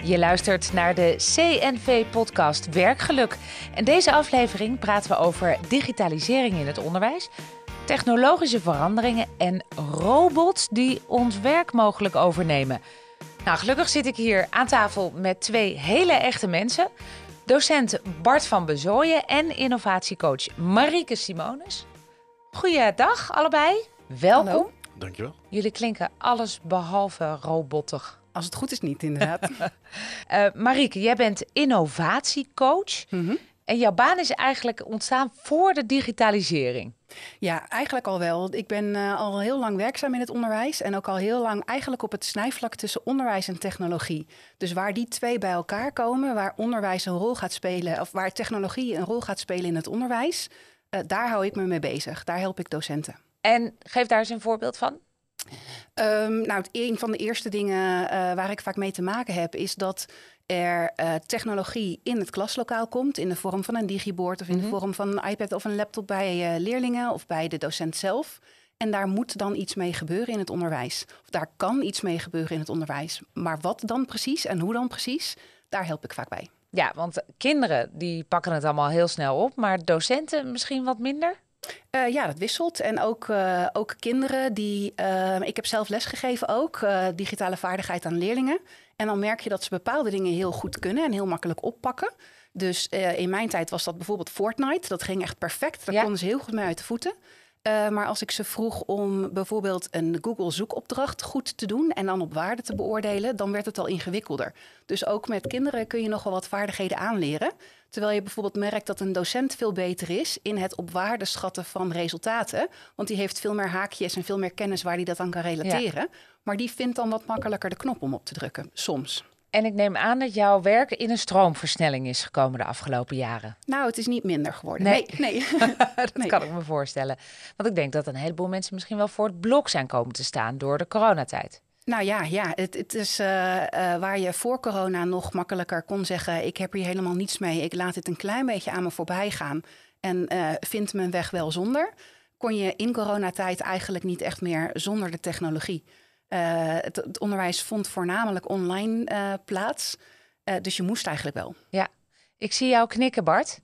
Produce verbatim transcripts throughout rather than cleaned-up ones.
Je luistert naar de C N V-podcast Werkgeluk. En deze aflevering praten we over digitalisering in het onderwijs, technologische veranderingen en robots die ons werk mogelijk overnemen. Nou, gelukkig zit ik hier aan tafel met twee hele echte mensen. Docent Bart van Bezooijen en innovatiecoach Marieke Simonis. Goeiedag allebei, welkom. Hallo. Dankjewel. Jullie klinken alles behalve robotig. Als het goed is niet, inderdaad. uh, Marieke, jij bent innovatiecoach. Mm-hmm. En jouw baan is eigenlijk ontstaan voor de digitalisering. Ja, eigenlijk al wel. Ik ben uh, al heel lang werkzaam in het onderwijs. En ook al heel lang eigenlijk op het snijvlak tussen onderwijs en technologie. Dus waar die twee bij elkaar komen, waar onderwijs een rol gaat spelen, of waar technologie een rol gaat spelen in het onderwijs, uh, daar hou ik me mee bezig. Daar help ik docenten. En geef daar eens een voorbeeld van. Um, nou, het, een van de eerste dingen uh, waar ik vaak mee te maken heb, is dat er uh, technologie in het klaslokaal komt, in de vorm van een digibord of in mm-hmm. de vorm van een iPad of een laptop bij uh, leerlingen of bij de docent zelf. En daar moet dan iets mee gebeuren in het onderwijs. Of daar kan iets mee gebeuren in het onderwijs. Maar wat dan precies en hoe dan precies, daar help ik vaak bij. Ja, want kinderen die pakken het allemaal heel snel op, maar docenten misschien wat minder? Uh, ja, dat wisselt. En ook, uh, ook kinderen die... Uh, ik heb zelf lesgegeven ook, uh, digitale vaardigheid aan leerlingen. En dan merk je dat ze bepaalde dingen heel goed kunnen en heel makkelijk oppakken. Dus uh, in mijn tijd was dat bijvoorbeeld Fortnite. Dat ging echt perfect. Daar ja. konden ze heel goed mee uit de voeten. Uh, maar als ik ze vroeg om bijvoorbeeld een Google zoekopdracht goed te doen en dan op waarde te beoordelen, dan werd het al ingewikkelder. Dus ook met kinderen kun je nog wel wat vaardigheden aanleren. Terwijl je bijvoorbeeld merkt dat een docent veel beter is in het op waarde schatten van resultaten. Want die heeft veel meer haakjes en veel meer kennis waar die dat aan kan relateren. Ja. Maar die vindt dan wat makkelijker de knop om op te drukken, soms. En ik neem aan dat jouw werk in een stroomversnelling is gekomen de afgelopen jaren. Nou, het is niet minder geworden. Nee, nee. nee. dat nee. kan ik me voorstellen. Want ik denk dat een heleboel mensen misschien wel voor het blok zijn komen te staan door de coronatijd. Nou ja, ja het, het is uh, uh, waar je voor corona nog makkelijker kon zeggen, ik heb hier helemaal niets mee. Ik laat het een klein beetje aan me voorbij gaan en uh, vind mijn weg wel zonder. Kon je in coronatijd eigenlijk niet echt meer zonder de technologie. Uh, het, het onderwijs vond voornamelijk online uh, plaats. Uh, dus je moest eigenlijk wel. Ja, ik zie jou knikken, Bart.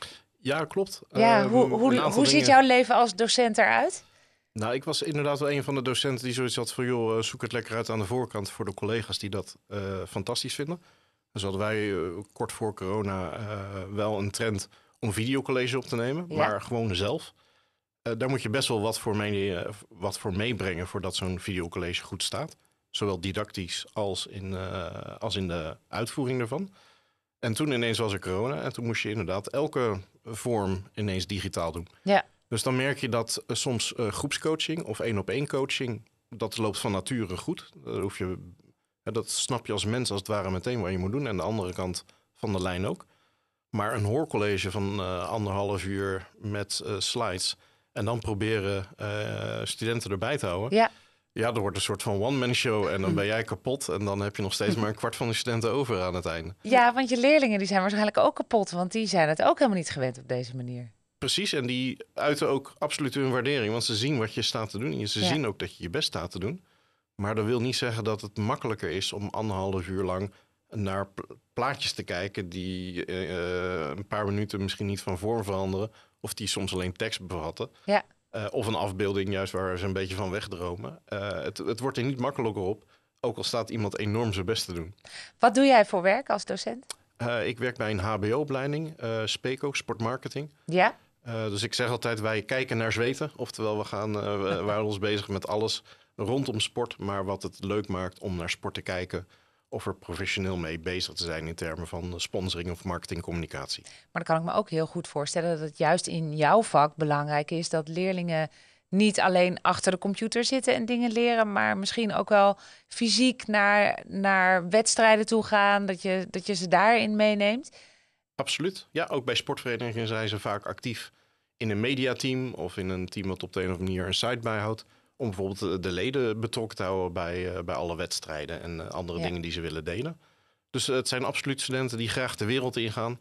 Ja, klopt. Ja, uh, hoe hoe, hoe dingen... ziet jouw leven als docent eruit? Nou, ik was inderdaad wel een van de docenten die zoiets had van, joh, zoek het lekker uit aan de voorkant voor de collega's die dat uh, fantastisch vinden. Dus hadden wij uh, kort voor corona uh, wel een trend om videocollege op te nemen, ja. maar gewoon zelf. Uh, daar moet je best wel wat voor, mee, uh, wat voor meebrengen voordat zo'n videocollege goed staat. Zowel didactisch als in, uh, als in de uitvoering ervan. En toen ineens was er corona en toen moest je inderdaad elke vorm ineens digitaal doen. Ja. Dus dan merk je dat uh, soms uh, groepscoaching of één-op-één coaching, dat loopt van nature goed. Dat, hoef je, uh, dat snap je als mens als het ware meteen wat je moet doen. En de andere kant van de lijn ook. Maar een hoorcollege van uh, anderhalf uur met uh, slides en dan proberen uh, studenten erbij te houden. Ja. Ja, er wordt een soort van one-man show en dan ben jij kapot. En dan heb je nog steeds maar een kwart van de studenten over aan het einde. Ja, want je leerlingen die zijn waarschijnlijk ook kapot. Want die zijn het ook helemaal niet gewend op deze manier. Precies, en die uiten ook absoluut hun waardering. Want ze zien wat je staat te doen. En ze ja. zien ook dat je je best staat te doen. Maar dat wil niet zeggen dat het makkelijker is om anderhalf uur lang naar plaatjes te kijken die uh, een paar minuten misschien niet van vorm veranderen. Of die soms alleen tekst bevatten. Ja. Uh, of een afbeelding juist waar ze een beetje van wegdromen. Uh, het, het wordt er niet makkelijker op, ook al staat iemand enorm zijn best te doen. Wat doe jij voor werk als docent? Uh, ik werk bij een H B O-opleiding, uh, SPECO, sportmarketing. Ja. Uh, dus ik zeg altijd, wij kijken naar zweten. Oftewel, we gaan, uh, we waren ons bezig met alles rondom sport. Maar wat het leuk maakt om naar sport te kijken, of er professioneel mee bezig te zijn in termen van sponsoring of marketingcommunicatie. Maar dan kan ik me ook heel goed voorstellen dat het juist in jouw vak belangrijk is dat leerlingen niet alleen achter de computer zitten en dingen leren, maar misschien ook wel fysiek naar, naar wedstrijden toe gaan, dat je, dat je ze daarin meeneemt. Absoluut. Ja, ook bij sportverenigingen zijn ze vaak actief in een mediateam of in een team wat op de een of andere manier een site bijhoudt. Om bijvoorbeeld de leden betrokken te houden bij, uh, bij alle wedstrijden en uh, andere ja. dingen die ze willen delen. Dus uh, het zijn absoluut studenten die graag de wereld ingaan.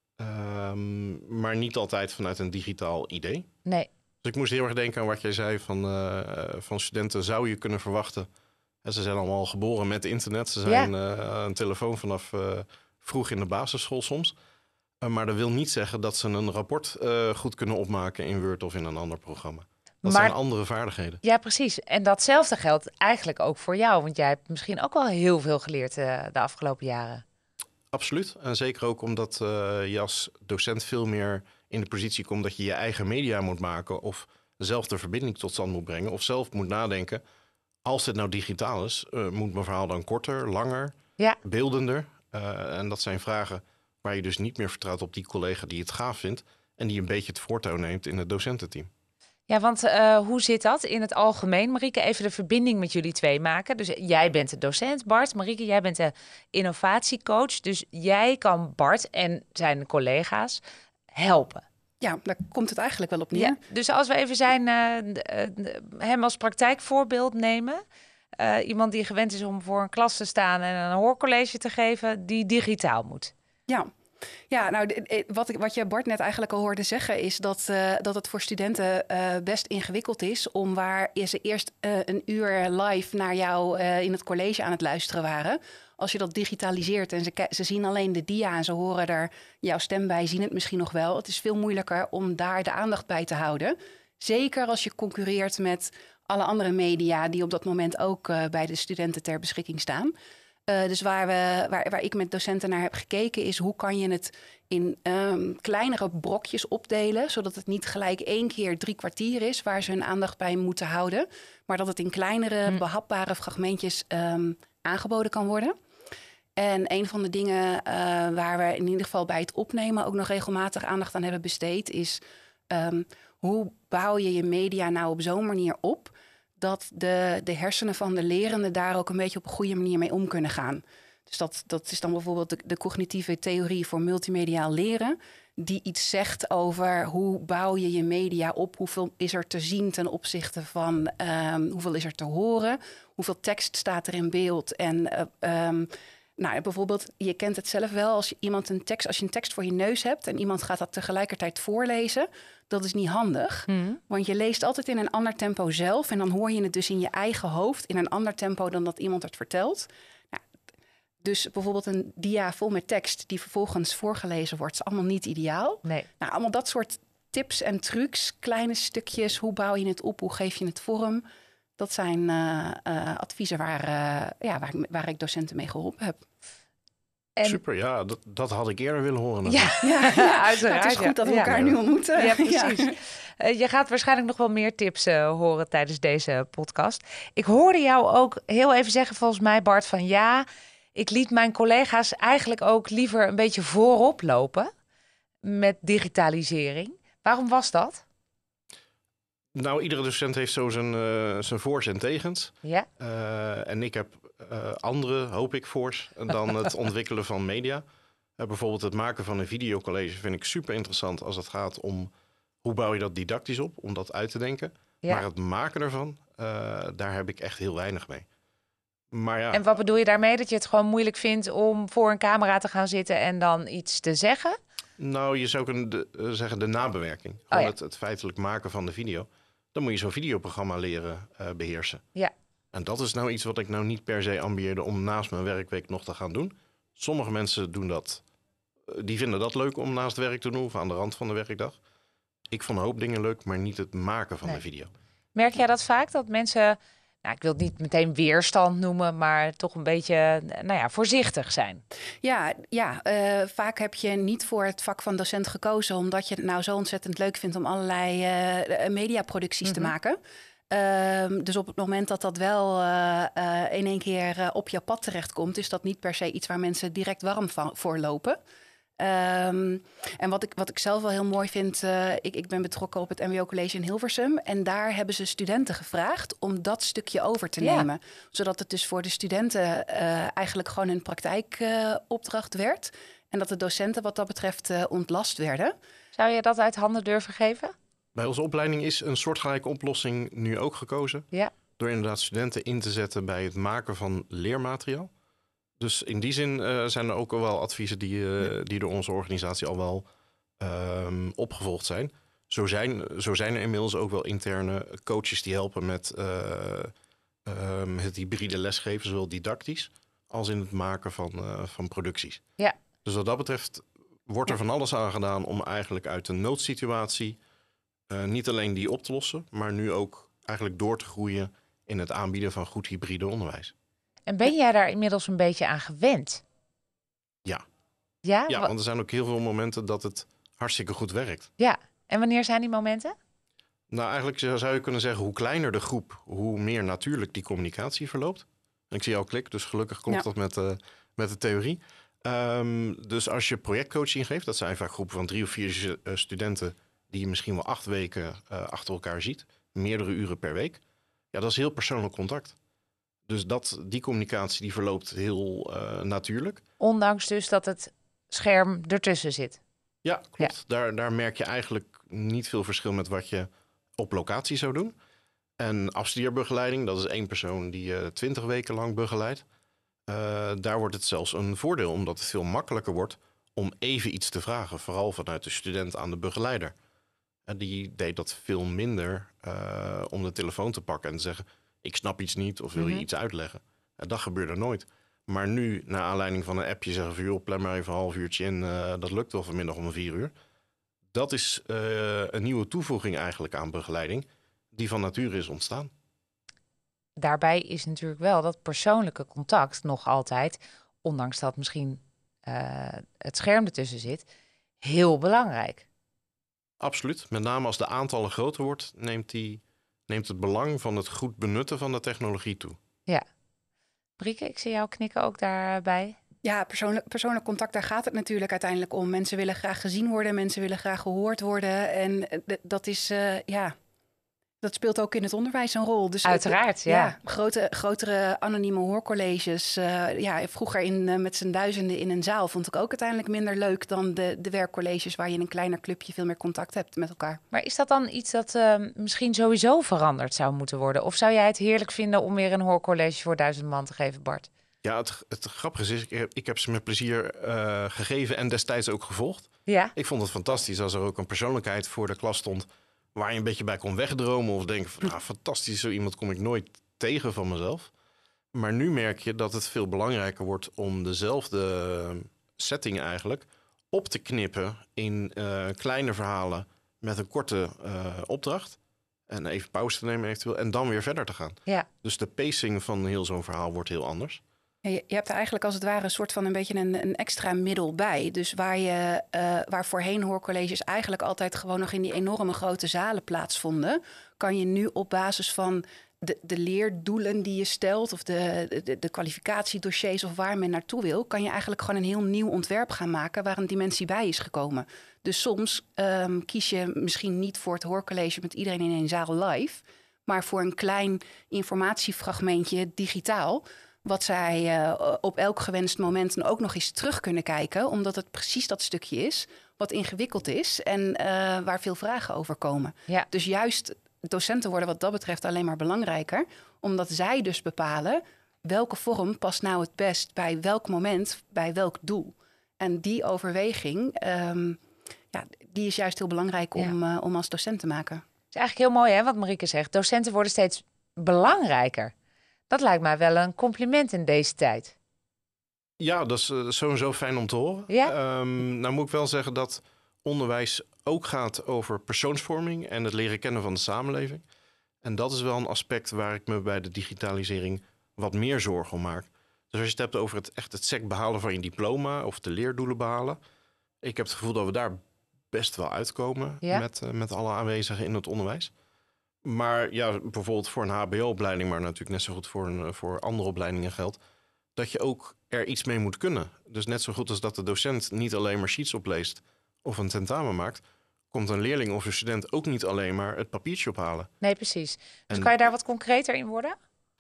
Um, maar niet altijd vanuit een digitaal idee. Nee. Dus ik moest heel erg denken aan wat jij zei van, uh, van studenten zou je kunnen verwachten En ze zijn allemaal geboren met internet. Ze zijn ja. uh, een telefoon vanaf uh, vroeg in de basisschool soms. Uh, maar dat wil niet zeggen dat ze een rapport uh, goed kunnen opmaken in Word of in een ander programma. Dat maar, zijn andere vaardigheden. Ja, precies. En datzelfde geldt eigenlijk ook voor jou. Want jij hebt misschien ook wel heel veel geleerd uh, de afgelopen jaren. Absoluut. En zeker ook omdat uh, je als docent veel meer in de positie komt dat je je eigen media moet maken of zelf de verbinding tot stand moet brengen of zelf moet nadenken. Als het nou digitaal is, uh, moet mijn verhaal dan korter, langer, ja. beeldender. Uh, en dat zijn vragen waar je dus niet meer vertrouwt op die collega die het gaaf vindt en die een beetje het voortouw neemt in het docententeam. Ja, want uh, hoe zit dat in het algemeen? Marieke, even de verbinding met jullie twee maken. Dus jij bent de docent, Bart. Marieke, jij bent de innovatiecoach. Dus jij kan Bart en zijn collega's helpen. Ja, daar komt het eigenlijk wel op neer. Ja, dus als we even zijn, uh, de, de, hem als praktijkvoorbeeld nemen. Uh, iemand die gewend is om voor een klas te staan en een hoorcollege te geven, die digitaal moet. Ja. Ja, nou, wat, ik, wat je Bart net eigenlijk al hoorde zeggen is dat, uh, dat het voor studenten uh, best ingewikkeld is om waar ze eerst uh, een uur live naar jou uh, in het college aan het luisteren waren. Als je dat digitaliseert en ze, ze zien alleen de dia en ze horen er jouw stem bij, zien het misschien nog wel. Het is veel moeilijker om daar de aandacht bij te houden. Zeker als je concurreert met alle andere media die op dat moment ook uh, bij de studenten ter beschikking staan. Uh, dus waar, we, waar, waar ik met docenten naar heb gekeken is hoe kan je het in um, kleinere brokjes opdelen, zodat het niet gelijk één keer drie kwartier is waar ze hun aandacht bij moeten houden, maar dat het in kleinere hm. behapbare fragmentjes um, aangeboden kan worden. En een van de dingen uh, waar we in ieder geval bij het opnemen ook nog regelmatig aandacht aan hebben besteed is um, hoe bouw je je media nou op zo'n manier op dat de, de hersenen van de lerenden daar ook een beetje op een goede manier mee om kunnen gaan. Dus dat, dat is dan bijvoorbeeld de, de cognitieve theorie voor multimediaal leren, die iets zegt over hoe bouw je je media op, hoeveel is er te zien ten opzichte van um, hoeveel is er te horen, hoeveel tekst staat er in beeld en uh, um, nou, bijvoorbeeld, je kent het zelf wel, als je iemand een tekst, als je een tekst voor je neus hebt en iemand gaat dat tegelijkertijd voorlezen, dat is niet handig. Mm. Want je leest altijd in een ander tempo zelf en dan hoor je het dus in je eigen hoofd in een ander tempo dan dat iemand het vertelt. Nou, dus bijvoorbeeld een dia vol met tekst die vervolgens voorgelezen wordt, is allemaal niet ideaal. Nee. Nou, allemaal dat soort tips en trucs, kleine stukjes, hoe bouw je het op, hoe geef je het vorm. Dat zijn uh, uh, adviezen waar, uh, ja, waar, waar ik docenten mee geholpen heb. En... Super, ja, dat, dat had ik eerder willen horen. Ja, ja, ja, uiteraard. Het is goed dat we elkaar ja. nu ontmoeten. Ja, precies. Ja. Uh, je gaat waarschijnlijk nog wel meer tips uh, horen tijdens deze podcast. Ik hoorde jou ook heel even zeggen, volgens mij Bart, van ja, ik liet mijn collega's eigenlijk ook liever een beetje voorop lopen met digitalisering. Waarom was dat? Nou, iedere docent heeft zo zijn, uh, zijn voor's en tegens. Ja. Uh, en ik heb uh, andere, hoop ik, voor's dan het ontwikkelen van media. Uh, bijvoorbeeld het maken van een videocollege vind ik super interessant als het gaat om hoe bouw je dat didactisch op, om dat uit te denken. Ja. Maar het maken ervan, uh, daar heb ik echt heel weinig mee. Maar ja. En wat bedoel je daarmee? Dat je het gewoon moeilijk vindt om voor een camera te gaan zitten en dan iets te zeggen? Nou, je zou kunnen de, uh, zeggen de nabewerking. Gewoon oh, ja. het, het feitelijk maken van de video. Dan moet je zo'n videoprogramma leren uh, beheersen. Ja. En dat is nou iets wat ik nou niet per se ambieerde om naast mijn werkweek nog te gaan doen. Sommige mensen doen dat, uh, die vinden dat leuk om naast werk te doen of aan de rand van de werkdag. Ik vond een hoop dingen leuk, maar niet het maken van nee. de video. Merk jij dat vaak, dat mensen, nou, ik wil het niet meteen weerstand noemen, maar toch een beetje, nou ja, voorzichtig zijn? Ja, ja uh, vaak heb je niet voor het vak van docent gekozen, omdat je het nou zo ontzettend leuk vindt om allerlei uh, mediaproducties mm-hmm. te maken. Uh, dus op het moment dat dat wel uh, uh, in één keer uh, op jouw pad terechtkomt, is dat niet per se iets waar mensen direct warm van, voor lopen. Um, en wat ik, wat ik zelf wel heel mooi vind, uh, ik, ik ben betrokken op het M B O-college in Hilversum. En daar hebben ze studenten gevraagd om dat stukje over te ja. nemen. Zodat het dus voor de studenten uh, eigenlijk gewoon een praktijkopdracht uh, werd. En dat de docenten wat dat betreft uh, ontlast werden. Zou je dat uit handen durven geven? Bij onze opleiding is een soortgelijke oplossing nu ook gekozen. Ja. Door inderdaad studenten in te zetten bij het maken van leermateriaal. Dus in die zin uh, zijn er ook al wel adviezen die, uh, die door onze organisatie al wel um, opgevolgd zijn. Zo, zijn. zo zijn er inmiddels ook wel interne coaches die helpen met uh, um, het het hybride lesgeven, zowel didactisch als in het maken van, uh, van producties. Ja. Dus wat dat betreft wordt er van alles aan gedaan om eigenlijk uit een noodsituatie uh, niet alleen die op te lossen, maar nu ook eigenlijk door te groeien in het aanbieden van goed hybride onderwijs. En ben jij daar inmiddels een beetje aan gewend? Ja. Ja? Ja, Wa- want er zijn ook heel veel momenten dat het hartstikke goed werkt. Ja. En wanneer zijn die momenten? Nou, eigenlijk zou je kunnen zeggen, hoe kleiner de groep, hoe meer natuurlijk die communicatie verloopt. En ik zie jou klik, dus gelukkig klopt Ja. dat met, uh, met de theorie. Um, dus als je projectcoaching geeft, dat zijn vaak groepen van drie of vier uh, studenten die je misschien wel acht weken uh, achter elkaar ziet, meerdere uren per week. Ja, dat is heel persoonlijk contact. Dus dat, die communicatie die verloopt heel uh, natuurlijk. Ondanks dus dat het scherm ertussen zit. Ja, klopt. Ja. Daar, daar merk je eigenlijk niet veel verschil met wat je op locatie zou doen. En afstudeerbegeleiding, dat is één persoon die je uh, twintig weken lang begeleidt. Uh, daar wordt het zelfs een voordeel, omdat het veel makkelijker wordt om even iets te vragen. Vooral vanuit de student aan de begeleider. En die deed dat veel minder uh, om de telefoon te pakken en te zeggen, ik snap iets niet of wil je mm-hmm. iets uitleggen. En dat gebeurde nooit. Maar nu, naar aanleiding van een appje zeggen van, joh, plan maar even een half uurtje in. Uh, dat lukt wel vanmiddag om een vier uur. Dat is uh, een nieuwe toevoeging eigenlijk aan begeleiding die van nature is ontstaan. Daarbij is natuurlijk wel dat persoonlijke contact nog altijd, ondanks dat misschien uh, het scherm ertussen zit, heel belangrijk. Absoluut. Met name als de aantallen groter wordt, neemt, die, neemt het belang van het goed benutten van de technologie toe. Ja. Brieke, ik zie jou knikken ook daarbij. Ja, persoonlijk, persoonlijk contact, daar gaat het natuurlijk uiteindelijk om. Mensen willen graag gezien worden, mensen willen graag gehoord worden. En d- dat is, uh, ja, dat speelt ook in het onderwijs een rol. Dus uiteraard, ja. ja grote, grotere anonieme hoorcolleges. Uh, ja, vroeger in, uh, met z'n duizenden in een zaal vond ik ook uiteindelijk minder leuk dan de, de werkcolleges waar je in een kleiner clubje veel meer contact hebt met elkaar. Maar is dat dan iets dat uh, misschien sowieso veranderd zou moeten worden? Of zou jij het heerlijk vinden om weer een hoorcollege voor duizend man te geven, Bart? Ja, het, het grappige is, ik heb, ik heb ze met plezier uh, gegeven en destijds ook gevolgd. Ja. Ik vond het fantastisch als er ook een persoonlijkheid voor de klas stond waar je een beetje bij kon wegdromen of denken van, nou, fantastisch, zo iemand kom ik nooit tegen van mezelf. Maar nu merk je dat het veel belangrijker wordt om dezelfde setting eigenlijk op te knippen in uh, kleine verhalen met een korte uh, opdracht. En even pauze te nemen eventueel en dan weer verder te gaan. Ja. Dus de pacing van heel zo'n verhaal wordt heel anders. Je, je hebt er eigenlijk als het ware een soort van een beetje een, een extra middel bij. Dus waar, je, uh, waar voorheen hoorcolleges eigenlijk altijd gewoon nog in die enorme grote zalen plaatsvonden, kan je nu op basis van de, de leerdoelen die je stelt of de, de, de kwalificatiedossiers of waar men naartoe wil, kan je eigenlijk gewoon een heel nieuw ontwerp gaan maken waar een dimensie bij is gekomen. Dus soms um, kies je misschien niet voor het hoorcollege met iedereen in een zaal live, maar voor een klein informatiefragmentje digitaal, wat zij uh, op elk gewenst moment ook nog eens terug kunnen kijken, omdat het precies dat stukje is wat ingewikkeld is en uh, waar veel vragen over komen. Ja. Dus juist docenten worden wat dat betreft alleen maar belangrijker, omdat zij dus bepalen welke vorm past nou het best bij welk moment, bij welk doel. En die overweging, um, ja, die is juist heel belangrijk om, ja. uh, om als docent te maken. Het is eigenlijk heel mooi, hè, wat Marieke zegt. Docenten worden steeds belangrijker. Dat lijkt mij wel een compliment in deze tijd. Ja, dat is uh, sowieso fijn om te horen. Ja? Um, nou moet ik wel zeggen dat onderwijs ook gaat over persoonsvorming en het leren kennen van de samenleving. En dat is wel een aspect waar ik me bij de digitalisering wat meer zorgen om maak. Dus als je het hebt over het echt het sec behalen van je diploma of de leerdoelen behalen. Ik heb het gevoel dat we daar best wel uitkomen ja? met, uh, met alle aanwezigen in het onderwijs. Maar ja, bijvoorbeeld voor een H B O-opleiding, maar natuurlijk net zo goed voor, een, voor andere opleidingen geldt, dat je ook er iets mee moet kunnen. Dus net zo goed als dat de docent niet alleen maar sheets opleest of een tentamen maakt, komt een leerling of een student ook niet alleen maar het papiertje ophalen. Nee, precies. Dus en, kan je daar wat concreter in worden?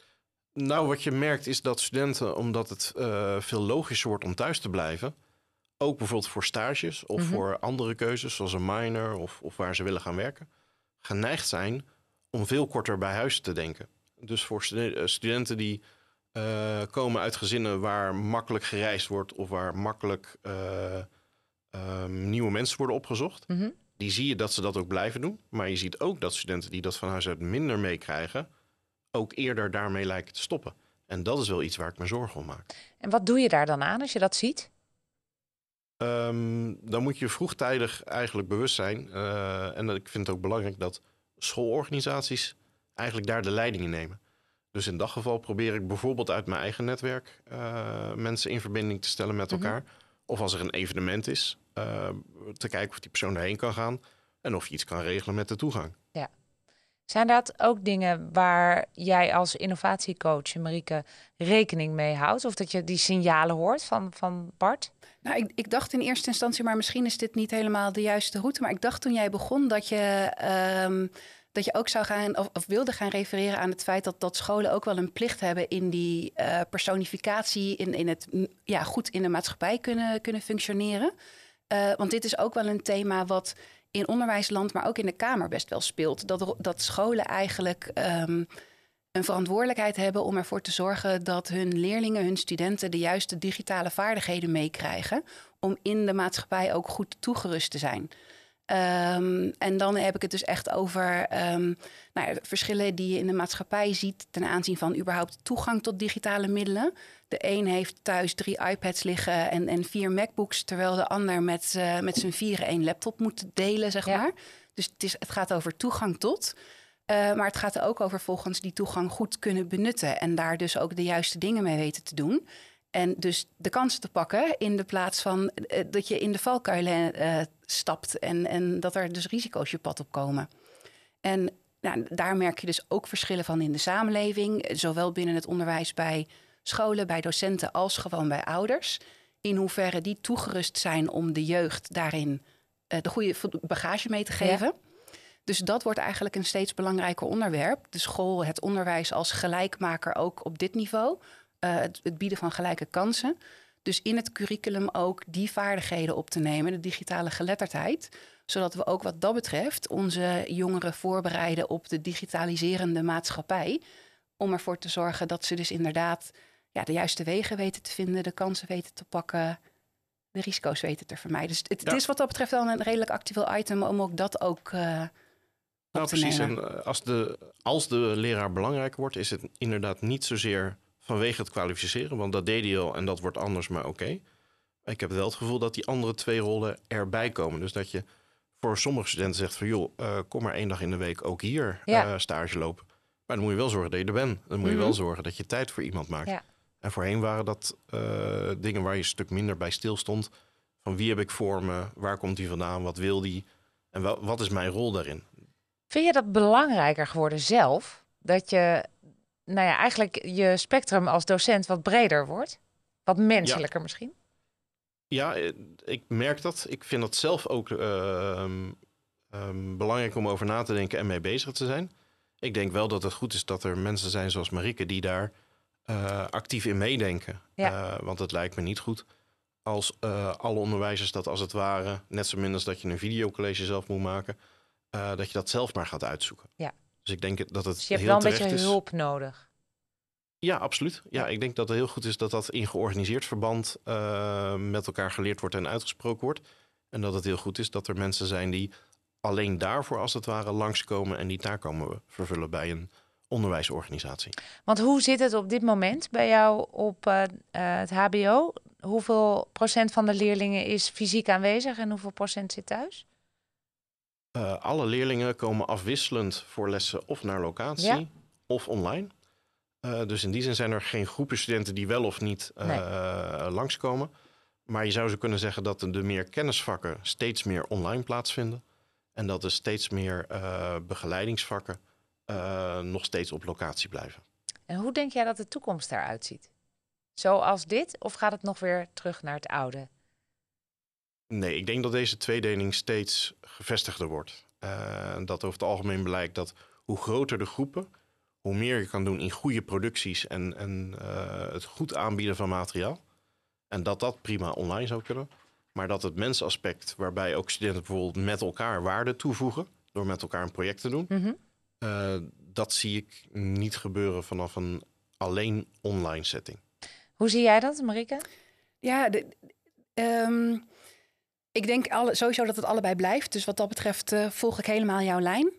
Nou, wat je merkt is dat studenten, omdat het uh, veel logischer wordt om thuis te blijven, ook bijvoorbeeld voor stages of mm-hmm. voor andere keuzes, zoals een minor of, of waar ze willen gaan werken, geneigd zijn om veel korter bij huis te denken. Dus voor studenten die uh, komen uit gezinnen waar makkelijk gereisd wordt of waar makkelijk uh, um, nieuwe mensen worden opgezocht, mm-hmm. die zie je dat ze dat ook blijven doen. Maar je ziet ook dat studenten die dat van huis uit minder meekrijgen, ook eerder daarmee lijken te stoppen. En dat is wel iets waar ik me zorgen om maak. En wat doe je daar dan aan als je dat ziet? Um, dan moet je vroegtijdig eigenlijk bewust zijn. Uh, en ik vind het ook belangrijk dat schoolorganisaties eigenlijk daar de leiding in nemen. Dus in dat geval probeer ik bijvoorbeeld uit mijn eigen netwerk uh, mensen in verbinding te stellen met elkaar. Mm-hmm. Of als er een evenement is, uh, te kijken of die persoon erheen kan gaan. En of je iets kan regelen met de toegang. Ja. Zijn dat ook dingen waar jij als innovatiecoach, Marieke, rekening mee houdt? Of dat je die signalen hoort van, van Bart? Nou, ik, ik dacht in eerste instantie, maar misschien is dit niet helemaal de juiste route. Maar ik dacht toen jij begon dat je, um, dat je ook zou gaan of, of wilde gaan refereren aan het feit dat, dat scholen ook wel een plicht hebben in die uh, personificatie, in, in het ja, goed in de maatschappij kunnen, kunnen functioneren. Uh, want dit is ook wel een thema wat in onderwijsland, maar ook in de Kamer best wel speelt. Dat, dat scholen eigenlijk um, een verantwoordelijkheid hebben om ervoor te zorgen dat hun leerlingen, hun studenten de juiste digitale vaardigheden meekrijgen om in de maatschappij ook goed toegerust te zijn. Um, en dan heb ik het dus echt over um, nou ja, verschillen die je in de maatschappij ziet ten aanzien van überhaupt toegang tot digitale middelen. De een heeft thuis drie iPads liggen en, en vier MacBooks, terwijl de ander met, uh, met z'n vieren één laptop moet delen, zeg ja. maar. Dus het, is, het gaat over toegang tot. Uh, maar het gaat er ook over volgens die toegang goed kunnen benutten en daar dus ook de juiste dingen mee weten te doen. En dus de kansen te pakken in de plaats van uh, dat je in de valkuilen uh, stapt en, en dat er dus risico's je pad op komen. En nou, daar merk je dus ook verschillen van in de samenleving, zowel binnen het onderwijs bij scholen, bij docenten als gewoon bij ouders. In hoeverre die toegerust zijn om de jeugd daarin uh, de goede bagage mee te geven. Ja. Dus dat wordt eigenlijk een steeds belangrijker onderwerp. De school, het onderwijs als gelijkmaker ook op dit niveau. Uh, het, het bieden van gelijke kansen. Dus in het curriculum ook die vaardigheden op te nemen, de digitale geletterdheid. Zodat we ook wat dat betreft onze jongeren voorbereiden op de digitaliserende maatschappij. Om ervoor te zorgen dat ze dus inderdaad ja, de juiste wegen weten te vinden, de kansen weten te pakken, de risico's weten te vermijden. Dus het, ja. het is wat dat betreft wel een redelijk actueel item om ook dat ook uh, op nou, te precies. nemen. En als de, als de leraar belangrijker wordt, is het inderdaad niet zozeer vanwege het kwalificeren, want dat deed hij al en dat wordt anders, maar oké. Okay. Ik heb wel het gevoel dat die andere twee rollen erbij komen. Dus dat je voor sommige studenten zegt van joh, uh, kom maar één dag in de week ook hier ja. uh, stage lopen. Maar dan moet je wel zorgen dat je er bent. Dan moet mm-hmm. je wel zorgen dat je tijd voor iemand maakt. Ja. En voorheen waren dat uh, dingen waar je een stuk minder bij stilstond. Van wie heb ik voor me, waar komt die vandaan, wat wil die en wel, wat is mijn rol daarin? Vind je dat belangrijker geworden zelf? Dat je nou ja, eigenlijk je spectrum als docent wat breder wordt? Wat menselijker ja. misschien? Ja, ik merk dat. Ik vind dat zelf ook uh, um, um, belangrijk om over na te denken en mee bezig te zijn. Ik denk wel dat het goed is dat er mensen zijn zoals Marieke die daar uh, actief in meedenken. Ja. Uh, want het lijkt me niet goed als uh, alle onderwijzers dat als het ware, net zo min als dat je een videocollege zelf moet maken, uh, dat je dat zelf maar gaat uitzoeken. Ja. Dus ik denk dat het dus je hebt heel wel een terecht beetje is. hulp nodig. Ja, absoluut. Ja, ja, ik denk dat het heel goed is dat dat in georganiseerd verband uh, met elkaar geleerd wordt en uitgesproken wordt. En dat het heel goed is dat er mensen zijn die alleen daarvoor als het ware langskomen en die taak komen vervullen bij een onderwijsorganisatie. Want hoe zit het op dit moment bij jou op uh, uh, het H B O? Hoeveel procent van de leerlingen is fysiek aanwezig en hoeveel procent zit thuis? Uh, alle leerlingen komen afwisselend voor lessen of naar locatie ja. of online. Uh, dus in die zin zijn er geen groepen studenten die wel of niet uh, nee. langskomen. Maar je zou zo kunnen zeggen dat de meer kennisvakken steeds meer online plaatsvinden. En dat er steeds meer uh, begeleidingsvakken uh, nog steeds op locatie blijven. En hoe denk jij dat de toekomst eruit ziet? Zoals dit of gaat het nog weer terug naar het oude? Nee, ik denk dat deze tweedeling steeds gevestigder wordt. Uh, dat over het algemeen blijkt dat hoe groter de groepen, hoe meer je kan doen in goede producties en, en uh, het goed aanbieden van materiaal. En dat dat prima online zou kunnen. Maar dat het mensaspect, waarbij ook studenten bijvoorbeeld met elkaar waarde toevoegen, door met elkaar een project te doen, mm-hmm. uh, dat zie ik niet gebeuren vanaf een alleen online setting. Hoe zie jij dat, Marieke? Ja, de, um, ik denk alle, sowieso dat het allebei blijft. Dus wat dat betreft uh, volg ik helemaal jouw lijn.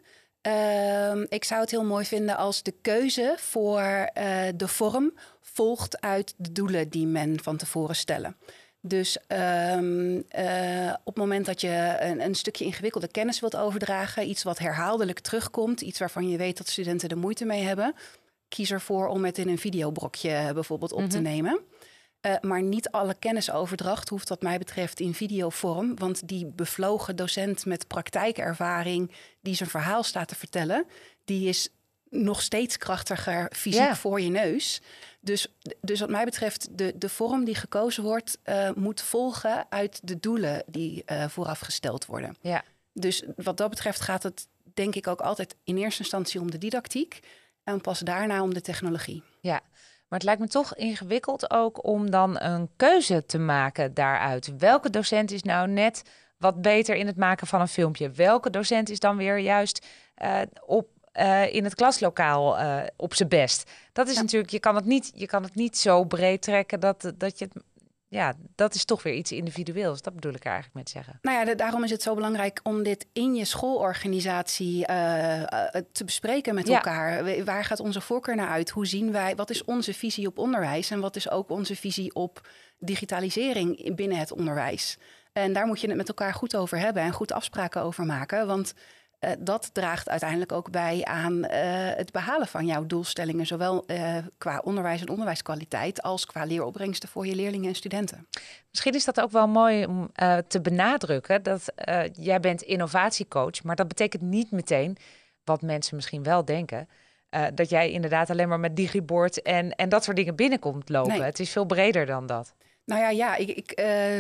Uh, ik zou het heel mooi vinden als de keuze voor uh, de vorm volgt uit de doelen die men van tevoren stellen. Dus um, uh, op het moment dat je een, een stukje ingewikkelde kennis wilt overdragen, iets wat herhaaldelijk terugkomt, iets waarvan je weet dat studenten er moeite mee hebben, kies ervoor om het in een videobrokje bijvoorbeeld op mm-hmm. te nemen. Uh, maar niet alle kennisoverdracht hoeft wat mij betreft in videovorm. Want die bevlogen docent met praktijkervaring die zijn verhaal staat te vertellen, die is nog steeds krachtiger fysiek ja. voor je neus. Dus, dus wat mij betreft, de, de vorm die gekozen wordt, uh, moet volgen uit de doelen die uh, vooraf gesteld worden. Ja. Dus wat dat betreft gaat het denk ik ook altijd in eerste instantie om de didactiek en pas daarna om de technologie. Ja. Maar het lijkt me toch ingewikkeld ook om dan een keuze te maken daaruit. Welke docent is nou net wat beter in het maken van een filmpje? Welke docent is dan weer juist uh, op, uh, in het klaslokaal uh, op zijn best? Dat is ja. natuurlijk, je kan het niet, je kan het niet zo breed trekken dat, dat je het... Ja, dat is toch weer iets individueels. Dat bedoel ik er eigenlijk met zeggen. Nou ja, de, daarom is het zo belangrijk om dit in je schoolorganisatie uh, uh, te bespreken met ja. elkaar. Waar gaat onze voorkeur naar uit? Hoe zien wij, wat is onze visie op onderwijs? En wat is ook onze visie op digitalisering binnen het onderwijs? En daar moet je het met elkaar goed over hebben en goed afspraken over maken. Want uh, dat draagt uiteindelijk ook bij aan uh, het behalen van jouw doelstellingen, zowel uh, qua onderwijs en onderwijskwaliteit als qua leeropbrengsten voor je leerlingen en studenten. Misschien is dat ook wel mooi om uh, te benadrukken, dat uh, jij bent innovatiecoach, maar dat betekent niet meteen, wat mensen misschien wel denken, uh, dat jij inderdaad alleen maar met Digiboard en, en dat soort dingen binnenkomt lopen. Nee. Het is veel breder dan dat. Nou ja, ja ik, ik, uh,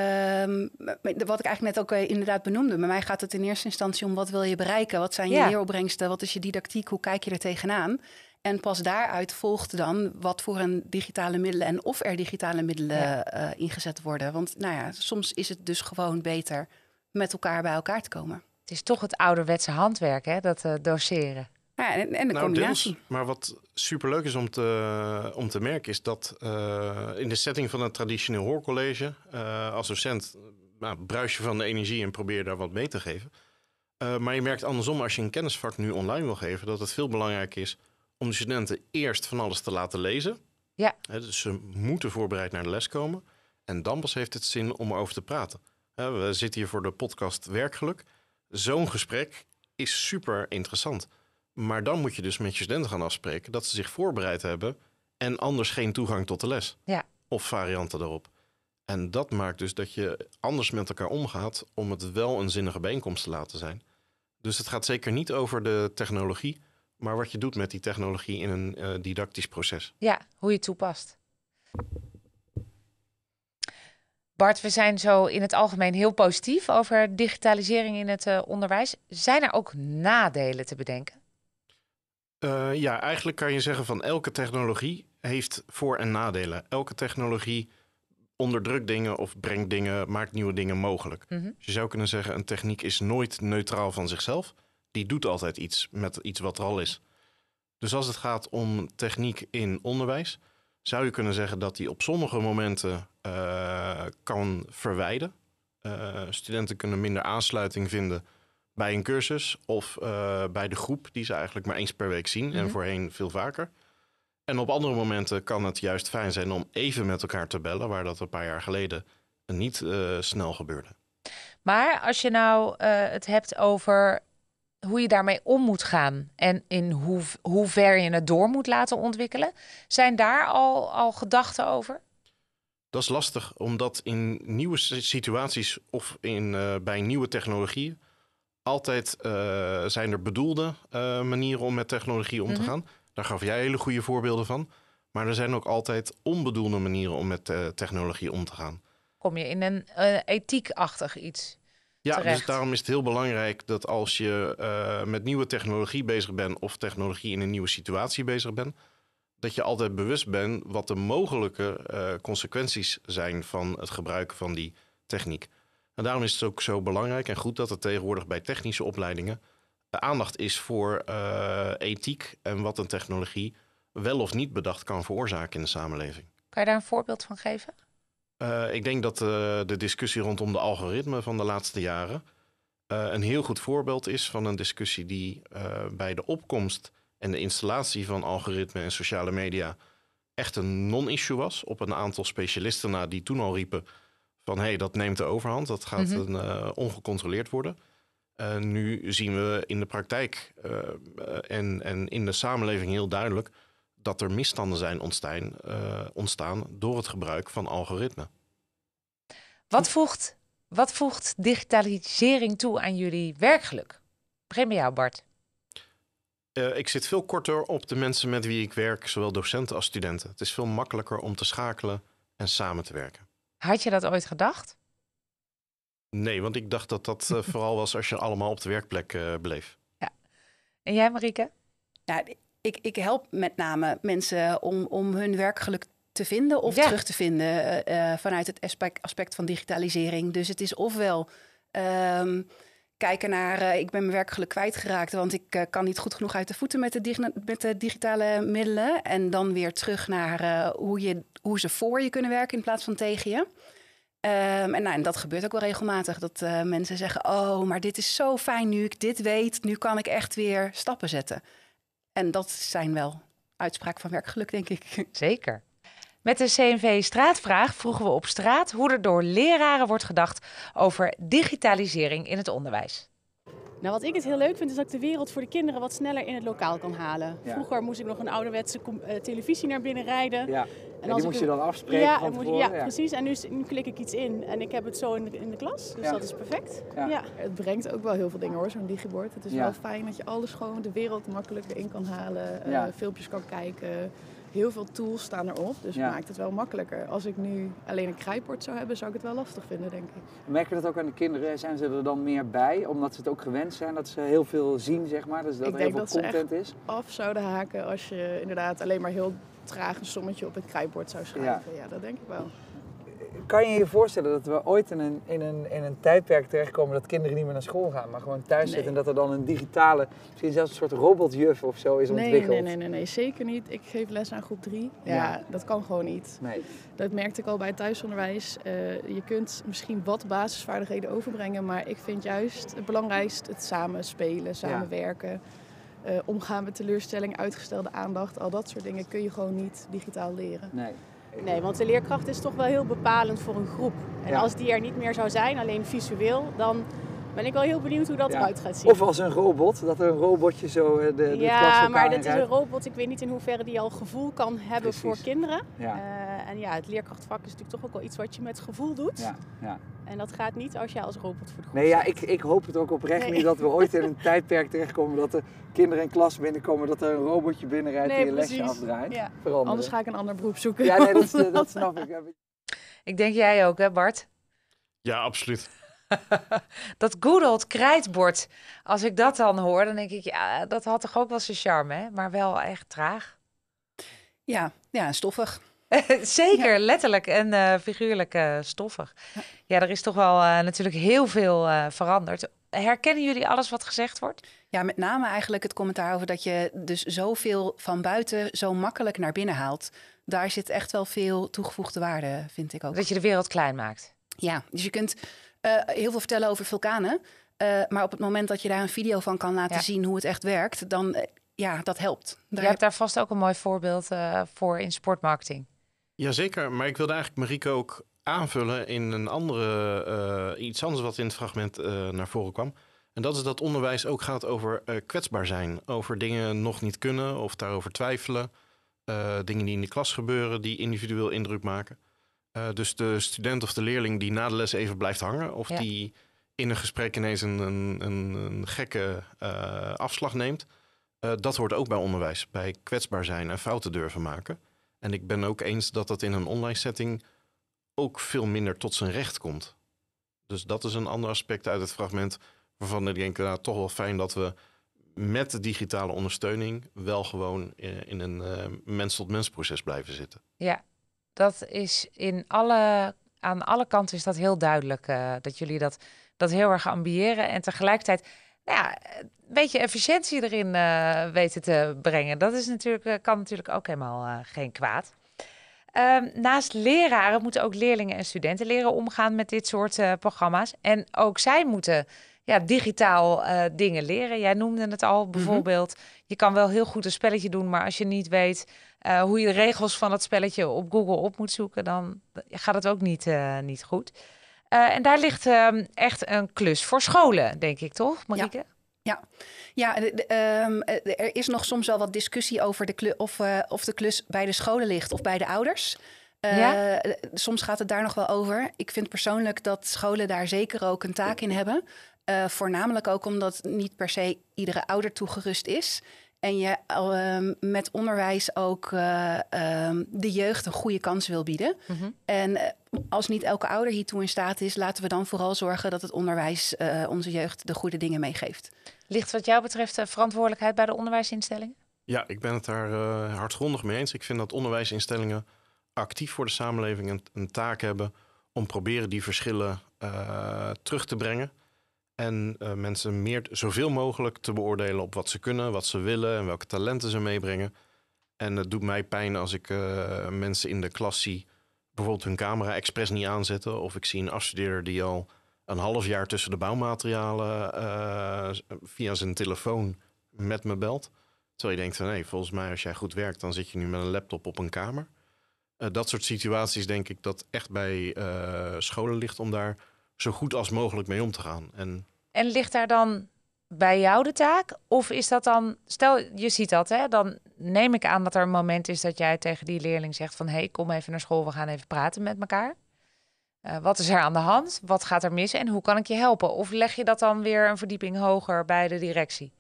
uh, wat ik eigenlijk net ook uh, inderdaad benoemde. Bij mij gaat het in eerste instantie om wat wil je bereiken? Wat zijn je ja. leeropbrengsten? Wat is je didactiek? Hoe kijk je er tegenaan? En pas daaruit volgt dan wat voor een digitale middelen en of er digitale middelen ja. uh, ingezet worden. Want nou ja, soms is het dus gewoon beter met elkaar bij elkaar te komen. Het is toch het ouderwetse handwerk, hè, dat uh, doseren. Ja, en, en de nou, combinatie. Deels, maar wat superleuk is om te, om te merken is dat uh, in de setting van een traditioneel hoorcollege, uh, als docent nou, bruis je van de energie en probeer daar wat mee te geven. Uh, maar je merkt andersom, als je een kennisvak nu online wil geven, dat het veel belangrijker is om de studenten eerst van alles te laten lezen. Ja. He, dus ze moeten voorbereid naar de les komen. En dan pas heeft het zin om erover te praten. He, we zitten hier voor de podcast Werkgeluk. Zo'n gesprek is super interessant. Maar dan moet je dus met je studenten gaan afspreken dat ze zich voorbereid hebben en anders geen toegang tot de les. Ja. Of varianten daarop. En dat maakt dus dat je anders met elkaar omgaat om het wel een zinnige bijeenkomst te laten zijn. Dus het gaat zeker niet over de technologie, maar wat je doet met die technologie in een uh, didactisch proces. Ja, hoe je het toepast. Bart, we zijn zo in het algemeen heel positief over digitalisering in het uh, onderwijs. Zijn er ook nadelen te bedenken? Uh, ja, eigenlijk kan je zeggen van elke technologie heeft voor- en nadelen. Elke technologie onderdrukt dingen of brengt dingen, maakt nieuwe dingen mogelijk. Mm-hmm. Dus je zou kunnen zeggen, een techniek is nooit neutraal van zichzelf. Die doet altijd iets met iets wat er al is. Dus als het gaat om techniek in onderwijs, zou je kunnen zeggen dat die op sommige momenten uh, kan verwijden. Uh, studenten kunnen minder aansluiting vinden bij een cursus of uh, bij de groep die ze eigenlijk maar eens per week zien mm-hmm. en voorheen veel vaker. En op andere momenten kan het juist fijn zijn om even met elkaar te bellen, waar dat een paar jaar geleden niet uh, snel gebeurde. Maar als je nou uh, het hebt over hoe je daarmee om moet gaan en in hoe, hoe ver je het door moet laten ontwikkelen, zijn daar al, al gedachten over? Dat is lastig, omdat in nieuwe situaties of in, uh, bij nieuwe technologieën altijd uh, zijn er bedoelde uh, manieren om met technologie om mm-hmm. te gaan. Daar gaf jij hele goede voorbeelden van. Maar er zijn ook altijd onbedoelde manieren om met uh, technologie om te gaan. Kom je in een uh, ethiekachtig iets Ja, terecht. Dus daarom is het heel belangrijk dat als je uh, met nieuwe technologie bezig bent of technologie in een nieuwe situatie bezig bent, dat je altijd bewust bent wat de mogelijke uh, consequenties zijn van het gebruiken van die techniek. En daarom is het ook zo belangrijk en goed dat er tegenwoordig bij technische opleidingen aandacht is voor uh, ethiek en wat een technologie wel of niet bedacht kan veroorzaken in de samenleving. Kan je daar een voorbeeld van geven? Uh, ik denk dat uh, de discussie rondom de algoritmen van de laatste jaren Uh, een heel goed voorbeeld is van een discussie die uh, bij de opkomst en de installatie van algoritmen en sociale media echt een non-issue was. Op een aantal specialisten na die toen al riepen van hé, hey, dat neemt de overhand, dat gaat mm-hmm. een, uh, ongecontroleerd worden. Uh, nu zien we in de praktijk uh, uh, en, en in de samenleving heel duidelijk dat er misstanden zijn ontstaan, uh, ontstaan door het gebruik van algoritmen. Wat voegt, wat voegt digitalisering toe aan jullie werkgeluk? Begin bij jou, Bart. Uh, ik zit veel korter op de mensen met wie ik werk, zowel docenten als studenten. Het is veel makkelijker om te schakelen en samen te werken. Had je dat ooit gedacht? Nee, want ik dacht dat dat uh, vooral was als je allemaal op de werkplek uh, bleef. Ja. En jij, Marieke? Ja, ik, ik help met name mensen om, om hun werkgeluk te vinden of ja. terug te vinden uh, vanuit het aspect, aspect van digitalisering. Dus het is ofwel um, kijken naar, uh, ik ben mijn werkgeluk kwijtgeraakt, want ik uh, kan niet goed genoeg uit de voeten met de, dig- met de digitale middelen. En dan weer terug naar uh, hoe, je, hoe ze voor je kunnen werken in plaats van tegen je. Um, en, nou, en dat gebeurt ook wel regelmatig. Dat uh, mensen zeggen, oh, maar dit is zo fijn nu ik dit weet. Nu kan ik echt weer stappen zetten. En dat zijn wel uitspraken van werkgeluk, denk ik. Zeker. Met de C N V Straatvraag vroegen we op straat hoe er door leraren wordt gedacht over digitalisering in het onderwijs. Nou, wat ik het heel leuk vind, is dat ik de wereld voor de kinderen wat sneller in het lokaal kan halen. Ja. Vroeger moest ik nog een ouderwetse uh, televisie naar binnen rijden. Ja, en, en die moest ik... je dan afspreken ja, van moet, tevoren. Ja, ja, precies. En nu, nu klik ik iets in en ik heb het zo in de, in de klas. Dus ja. dat is perfect. Ja. Ja. Het brengt ook wel heel veel dingen hoor, zo'n digibord. Het is ja. wel fijn dat je alles gewoon de wereld makkelijk erin kan halen. Ja. Uh, filmpjes kan kijken. Heel veel tools staan erop, dus ja. het maakt het wel makkelijker. Als ik nu alleen een krijtbord zou hebben, zou ik het wel lastig vinden, denk ik. Merk je dat ook aan de kinderen? Zijn ze er dan meer bij? Omdat ze het ook gewend zijn, dat ze heel veel zien, zeg maar? Dus dat ik er denk heel veel dat content ze is? af zouden haken als je inderdaad alleen maar heel traag een sommetje op het krijtbord zou schrijven. Ja, ja dat denk ik wel. Kan je je voorstellen dat we ooit in een, in, een, in een tijdperk terechtkomen dat kinderen niet meer naar school gaan, maar gewoon thuis nee. zitten en dat er dan een digitale, misschien zelfs een soort robotjuf of zo is nee, ontwikkeld? Nee, nee, nee, nee, zeker niet. Ik geef les aan groep drie. Ja, ja. dat kan gewoon niet. Nee. Dat merkte ik al bij het thuisonderwijs. Uh, je kunt misschien wat basisvaardigheden overbrengen, maar ik vind juist het belangrijkst het samen spelen, samenwerken. Ja. Uh, omgaan met teleurstelling, uitgestelde aandacht, al dat soort dingen kun je gewoon niet digitaal leren. Nee. Nee, want de leerkracht is toch wel heel bepalend voor een groep. En ja. als die er niet meer zou zijn, alleen visueel, dan ben ik wel heel benieuwd hoe dat ja. eruit gaat zien. Of als een robot, dat er een robotje zo de, de ja, klaslokaal maar dat is rijdt. een robot, ik weet niet in hoeverre die al gevoel kan hebben Precies. voor kinderen. Ja. Uh, en ja, het leerkrachtvak is natuurlijk toch ook wel iets wat je met gevoel doet. Ja. Ja. En dat gaat niet als jij als robot voor de groep Nee, ja, staat. ik, ik hoop het ook oprecht nee. niet dat we ooit in een tijdperk terechtkomen dat de kinderen in klas binnenkomen, dat er een robotje binnenrijdt nee, die een precies. lesje afdraait. Ja. Anders ga ik een ander beroep zoeken. Ja, nee, dat, dat snap ik. Ik denk jij ook, hè Bart? Ja, absoluut. Dat good old krijtbord, als ik dat dan hoor, dan denk ik, ja, dat had toch ook wel zijn charme, hè? Maar wel echt traag. Ja, ja, stoffig. Zeker, ja. letterlijk en uh, figuurlijk uh, stoffig. Ja. ja, er is toch wel uh, natuurlijk heel veel uh, veranderd. Herkennen jullie alles wat gezegd wordt? Ja, met name eigenlijk het commentaar over dat je dus zoveel van buiten zo makkelijk naar binnen haalt. Daar zit echt wel veel toegevoegde waarde, vind ik ook. Dat je de wereld klein maakt. Ja, dus je kunt uh, heel veel vertellen over vulkanen. Uh, maar op het moment dat je daar een video van kan laten ja. zien hoe het echt werkt, dan uh, ja, dat helpt. Daar je hebt daar vast ook een mooi voorbeeld uh, voor in sportmarketing. Jazeker, maar ik wilde eigenlijk Marieke ook aanvullen in een andere, uh, iets anders wat in het fragment uh, naar voren kwam. En dat is dat onderwijs ook gaat over uh, kwetsbaar zijn. Over dingen nog niet kunnen of daarover twijfelen. Uh, dingen die in de klas gebeuren, die individueel indruk maken. Uh, dus de student of de leerling die na de les even blijft hangen, of ja. die in een gesprek ineens een, een, een, een gekke uh, afslag neemt. Uh, dat hoort ook bij onderwijs, bij kwetsbaar zijn en fouten durven maken. En ik ben ook eens dat dat in een online setting ook veel minder tot zijn recht komt. Dus dat is een ander aspect uit het fragment waarvan ik denk, nou, toch wel fijn dat we met de digitale ondersteuning wel gewoon in een uh, mens-tot-mens proces blijven zitten. Ja, dat is in alle, aan alle kanten is dat heel duidelijk, uh, dat jullie dat, dat heel erg ambiëren en tegelijkertijd nou ja, een beetje efficiëntie erin uh, weten te brengen. Dat is natuurlijk, uh, kan natuurlijk ook helemaal uh, geen kwaad. Um, naast leraren moeten ook leerlingen en studenten leren omgaan met dit soort uh, programma's. En ook zij moeten ja, digitaal uh, dingen leren. Jij noemde het al bijvoorbeeld. Mm-hmm. Je kan wel heel goed een spelletje doen, maar als je niet weet uh, hoe je de regels van het spelletje op Google op moet zoeken, dan gaat het ook niet, uh, niet goed. Uh, en daar ligt uh, echt een klus voor scholen, denk ik, toch, Marieke? Ja. Ja, ja de, de, um, er is nog soms wel wat discussie over de klus, of, uh, of de klus bij de scholen ligt of bij de ouders. Uh, ja? Soms gaat het daar nog wel over. Ik vind persoonlijk dat scholen daar zeker ook een taak in hebben. Uh, voornamelijk ook omdat niet per se iedere ouder toegerust is. En je uh, met onderwijs ook uh, uh, de jeugd een goede kans wil bieden. Mm-hmm. En uh, als niet elke ouder hiertoe in staat is, laten we dan vooral zorgen dat het onderwijs uh, onze jeugd de goede dingen meegeeft. Ligt wat jou betreft de verantwoordelijkheid bij de onderwijsinstellingen? Ja, ik ben het daar uh, hardgrondig mee eens. Ik vind dat onderwijsinstellingen actief voor de samenleving een, een taak hebben om proberen die verschillen uh, terug te brengen. En uh, mensen meer zoveel mogelijk te beoordelen op wat ze kunnen, wat ze willen en welke talenten ze meebrengen. En het doet mij pijn als ik uh, mensen in de klas zie bijvoorbeeld hun camera expres niet aanzetten. Of ik zie een afstudeerder die al een half jaar tussen de bouwmaterialen uh, via zijn telefoon met me belt. Terwijl je denkt van nee, volgens mij als jij goed werkt, dan zit je nu met een laptop op een kamer. Uh, dat soort situaties denk ik dat echt bij uh, scholen ligt om daar zo goed als mogelijk mee om te gaan. En, en ligt daar dan bij jou de taak? Of is dat dan, stel je ziet dat, hè, dan neem ik aan dat er een moment is dat jij tegen die leerling zegt van hé, hey, kom even naar school, we gaan even praten met elkaar. Uh, wat is er aan de hand? Wat gaat er mis en hoe kan ik je helpen? Of leg je dat dan weer een verdieping hoger bij de directie?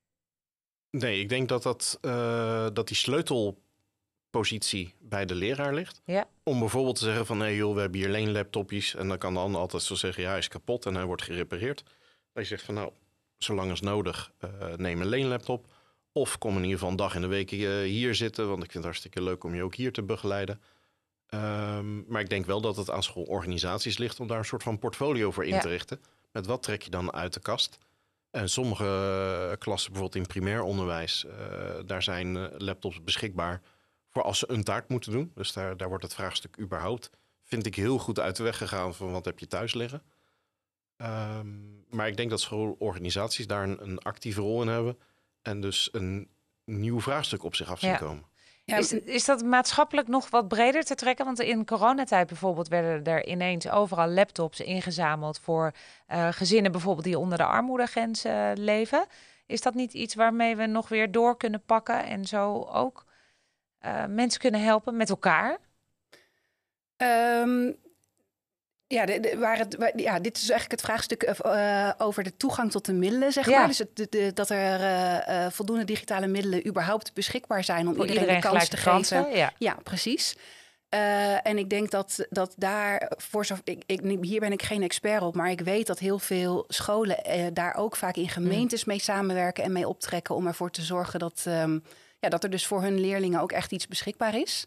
Nee, ik denk dat, dat, uh, dat die sleutelpositie bij de leraar ligt. Ja. Om bijvoorbeeld te zeggen van nee joh, we hebben hier leenlaptopjes. En dan kan de ander altijd zo zeggen ja, hij is kapot en hij wordt gerepareerd. Dat je zegt van nou, zolang als nodig, uh, neem een leenlaptop. Of kom in ieder geval een dag in de week uh, hier zitten. Want ik vind het hartstikke leuk om je ook hier te begeleiden. Um, maar ik denk wel dat het aan schoolorganisaties ligt om daar een soort van portfolio voor in ja. te richten. Met wat trek je dan uit de kast? En sommige uh, klassen, bijvoorbeeld in primair onderwijs, uh, daar zijn uh, laptops beschikbaar voor als ze een taak moeten doen. Dus daar, daar wordt het vraagstuk überhaupt, vind ik, heel goed uit de weg gegaan van wat heb je thuis liggen. Um, maar ik denk dat schoolorganisaties daar een, een actieve rol in hebben en dus een nieuw vraagstuk op zich af zien ja. komen. Ja, is, is dat maatschappelijk nog wat breder te trekken? Want in coronatijd bijvoorbeeld werden er ineens overal laptops ingezameld voor uh, gezinnen bijvoorbeeld die onder de armoedegrens uh, leven. Is dat niet iets waarmee we nog weer door kunnen pakken en zo ook uh, mensen kunnen helpen met elkaar? Um... Ja, de, de, waar het, waar, ja, dit is eigenlijk het vraagstuk uh, over de toegang tot de middelen, zeg ja. maar. Dus het, de, de, dat er uh, uh, voldoende digitale middelen überhaupt beschikbaar zijn om iedereen, iedereen de kans te kansen, geven. Ja, ja precies. Uh, en ik denk dat, dat daar, voor zo, ik, ik, hier ben ik geen expert op, maar ik weet dat heel veel scholen uh, daar ook vaak in gemeentes mm. mee samenwerken en mee optrekken om ervoor te zorgen dat, um, ja, dat er dus voor hun leerlingen ook echt iets beschikbaar is.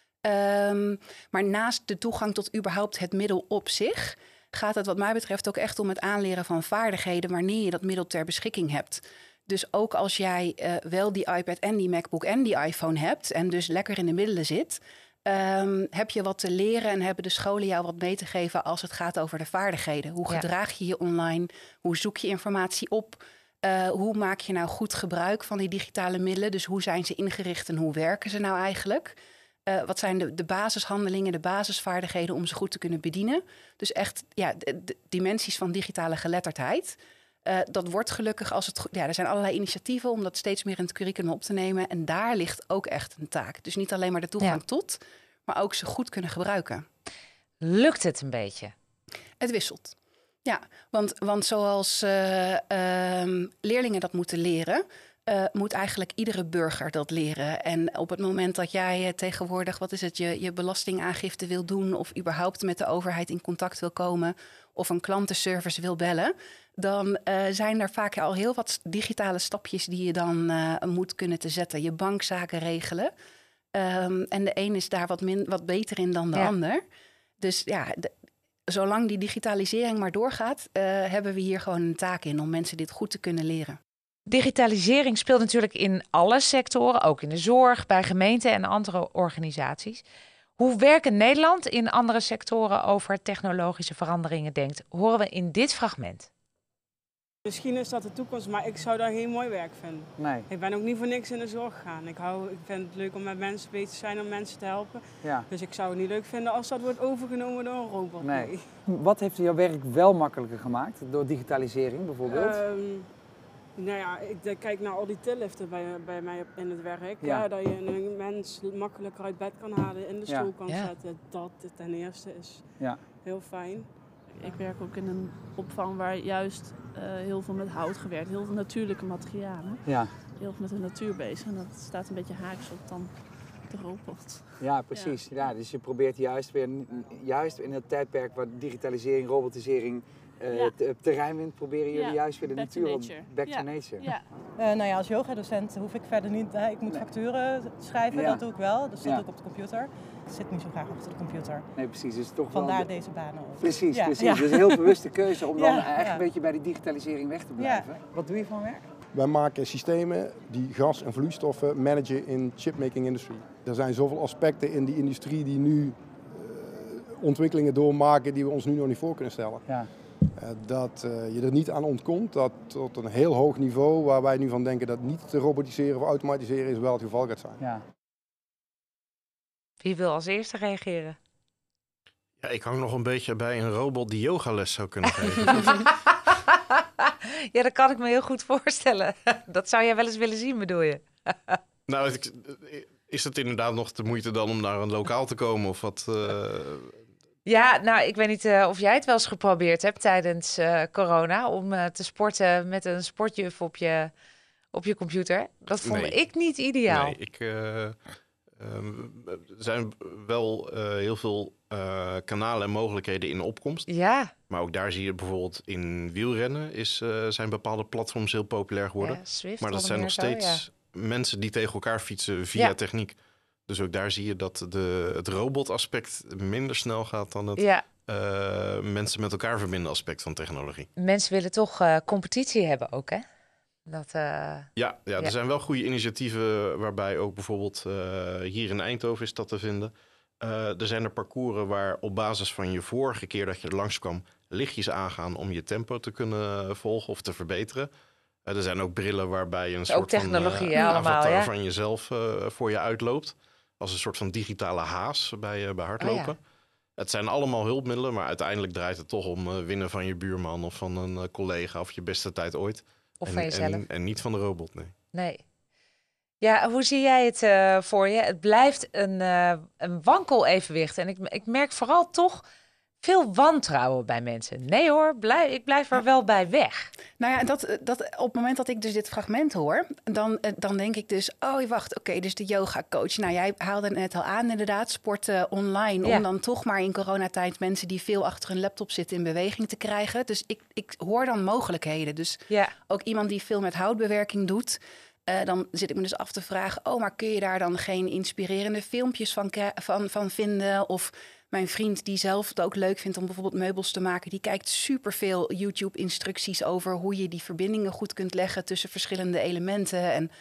Um, maar naast de toegang tot überhaupt het middel op zich, gaat het wat mij betreft ook echt om het aanleren van vaardigheden wanneer je dat middel ter beschikking hebt. Dus ook als jij uh, wel die iPad en die MacBook en die iPhone hebt en dus lekker in de middelen zit, um, heb je wat te leren en hebben de scholen jou wat mee te geven als het gaat over de vaardigheden. Hoe gedraag je je online? Hoe zoek je informatie op? Uh, hoe maak je nou goed gebruik van die digitale middelen? Dus hoe zijn ze ingericht en hoe werken ze nou eigenlijk? Uh, wat zijn de, de basishandelingen, de basisvaardigheden om ze goed te kunnen bedienen? Dus echt ja, de, de dimensies van digitale geletterdheid. Uh, dat wordt gelukkig als het... Ja, er zijn allerlei initiatieven om dat steeds meer in het curriculum op te nemen. En daar ligt ook echt een taak. Dus niet alleen maar de toegang ja. tot, maar ook ze goed kunnen gebruiken. Lukt het een beetje? Het wisselt. Ja, want, want zoals uh, uh, leerlingen dat moeten leren, Uh, moet eigenlijk iedere burger dat leren. En op het moment dat jij uh, tegenwoordig, wat is het, je, je belastingaangifte wil doen of überhaupt met de overheid in contact wil komen of een klantenservice wil bellen, dan uh, zijn er vaak al heel wat digitale stapjes die je dan uh, moet kunnen te zetten. Je bankzaken regelen. Um, en de een is daar wat, min, wat beter in dan de ja. ander. Dus ja, de, zolang die digitalisering maar doorgaat, uh, hebben we hier gewoon een taak in om mensen dit goed te kunnen leren. Digitalisering speelt natuurlijk in alle sectoren, ook in de zorg, bij gemeenten en andere organisaties. Hoe werken Nederland in andere sectoren over technologische veranderingen denkt, horen we in dit fragment. Misschien is dat de toekomst, maar ik zou daar geen mooi werk vinden. Nee. Ik ben ook niet voor niks in de zorg gegaan. Ik, hou, ik vind het leuk om met mensen bezig te zijn, om mensen te helpen. Ja. Dus ik zou het niet leuk vinden als dat wordt overgenomen door een robot. Nee. Nee. Wat heeft jouw werk wel makkelijker gemaakt? Door digitalisering bijvoorbeeld? Um, nou ja, ik kijk naar al die tilliften bij, bij mij in het werk. Ja. Ja, dat je een mens makkelijker uit bed kan halen, in de stoel Ja. kan Ja. zetten. Dat ten eerste is Ja. heel fijn. Ik werk ook in een opvang waar juist uh, heel veel met hout gewerkt, heel veel natuurlijke materialen. Ja. Heel veel met de natuur bezig en dat staat een beetje haaks op dan de robot. Ja, precies. Ja. Ja, dus je probeert juist weer, juist in het tijdperk waar digitalisering, robotisering uh, Ja. te, terrein wint, proberen jullie Ja. juist weer de Back to natuur, nature. back Ja. to nature. Ja. Uh, nou ja, als yogadocent hoef ik verder niet, uh, ik moet Nee. facturen schrijven, Ja. dat doe ik wel. Dus dat Ja. doe ik op de computer. Ik zit niet zo graag achter de computer. Nee, precies. Dus toch Vandaar wel de- deze banen ook. Precies, Ja. precies. Ja. Dus een heel bewuste keuze om dan Ja, echt ja. een beetje bij die digitalisering weg te blijven. Wat doe je van werk? Wij maken systemen die gas- en vloeistoffen managen in chipmaking industry. Er zijn zoveel aspecten in die industrie die nu uh, ontwikkelingen doormaken die we ons nu nog niet voor kunnen stellen. Ja. Uh, dat uh, je er niet aan ontkomt dat tot een heel hoog niveau waar wij nu van denken dat niet te robotiseren of automatiseren is wel het geval gaat zijn. Ja. Wie wil als eerste reageren? Ja, ik hang nog een beetje bij een robot die yogales zou kunnen geven. Ja, dat kan ik me heel goed voorstellen. Dat zou jij wel eens willen zien, bedoel je? Nou, ik- is het inderdaad nog de moeite dan om naar een lokaal te komen of wat? uh, Ja, nou, ik weet niet uh, of jij het wel eens geprobeerd hebt tijdens uh, corona om uh, te sporten met een sportjuf op je, op je computer. Dat vond Nee. ik niet ideaal. Nee, ik, uh, um, er zijn wel uh, heel veel uh, kanalen en mogelijkheden in opkomst. Ja, Maar ook daar zie je bijvoorbeeld in wielrennen is, uh, zijn bepaalde platforms heel populair geworden. ja Swift maar dat zijn nog onder meer steeds zo, mensen die tegen elkaar fietsen via Ja. techniek. Dus ook daar zie je dat de, het robotaspect minder snel gaat dan het ja. uh, mensen met elkaar verbinden aspect van technologie. Mensen willen toch uh, competitie hebben ook, hè? Dat, uh, Ja, ja, er Ja. zijn wel goede initiatieven waarbij ook bijvoorbeeld uh, hier in Eindhoven is dat te vinden. Uh, er zijn er parcours waar op basis van je vorige keer dat je er langskwam lichtjes aangaan om je tempo te kunnen volgen of te verbeteren. Uh, er zijn ook brillen waarbij je een ook soort technologie, van uh, ja, allemaal, avatar ja. van jezelf uh, voor je uitloopt. Als een soort van digitale haas bij, uh, bij hardlopen. Oh, ja. Het zijn allemaal hulpmiddelen, maar uiteindelijk draait het toch om uh, winnen van je buurman of van een uh, collega of je beste tijd ooit. Of en, van jezelf. En, en niet van de robot, nee. Nee. Ja, hoe zie jij het uh, voor je? Het blijft een, uh, een wankel evenwicht. En ik, ik merk vooral toch veel wantrouwen bij mensen. Nee hoor, blij, ik blijf er wel bij weg. Nou ja, dat, dat, op het moment dat ik dus dit fragment hoor, dan, dan denk ik dus, oh wacht, oké, okay, dus de yoga coach. Nou, jij haalde het net al aan inderdaad, sporten online. Ja. Om dan toch maar in coronatijd mensen die veel achter hun laptop zitten in beweging te krijgen. Dus ik, ik hoor dan mogelijkheden. Dus Ja. ook iemand die veel met houtbewerking doet. Uh, dan zit ik me dus af te vragen, oh, maar kun je daar dan geen inspirerende filmpjes van, van, van vinden? Of mijn vriend die zelf het ook leuk vindt om bijvoorbeeld meubels te maken, die kijkt superveel YouTube-instructies over hoe je die verbindingen goed kunt leggen tussen verschillende elementen. En